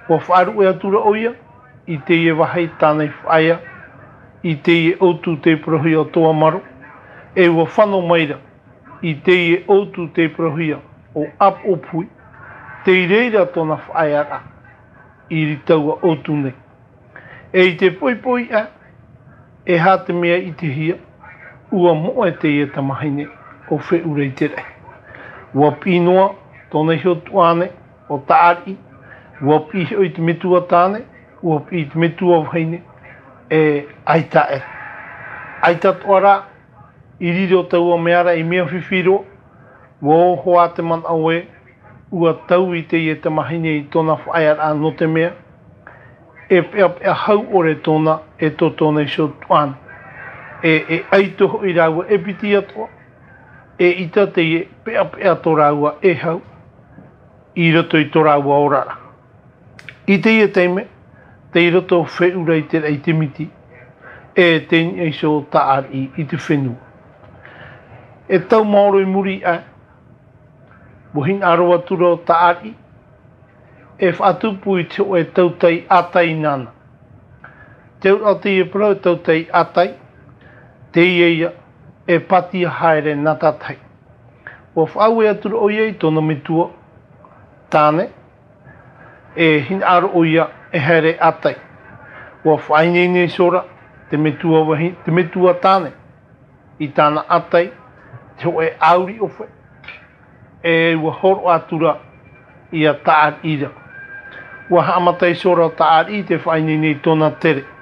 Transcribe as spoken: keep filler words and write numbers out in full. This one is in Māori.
Ua whaaru e atura oia, i te ie wahai tānei whaia, i te ie outu te prohia o toa maro, e ua whano maira, i te ie outu te prohia o ap o pui, te reira tona whaia a, i ritaua outu nei. E i te poi poi a, e hā te mea i te hia, ua moa te ie tamahine o whe urei te rei. Ua pinoa tona hiotuane o taari, ua pihi o i te metua tāne, ua pihi i te metua waheine, e aita e. Aita toara, i riro taua meara i mea whiwhiro, ua o hoa te man aue, ua tau i te ie tamahine i tona whaia no te mea, e pea pea hau ore tona e to tona i hiotuane. E, e aitoho i raua e piti atoa, e ita te ie pea pea to raua e hau, i roto i to raua orara. I te ie teime, te i roto whe urei te rei te miti, e teni e so taari i te whenua. E tau maoro i muri a, buhin aroa tura o taari, e whatupu i te o e tautai atai nana. Teu o te ie pro e tautai atai, te ia e pati haere natatai. Ua whau e atura o iei tona metua tāne, e hin aro o ia e haere atai. Ua whaine nei sora te metua wahi, te metua tāne, i tāna atai, te o e auri o whe, e ua horo atura i a taar ira. Ua hamatai sora taar i te whaine nei tona tere.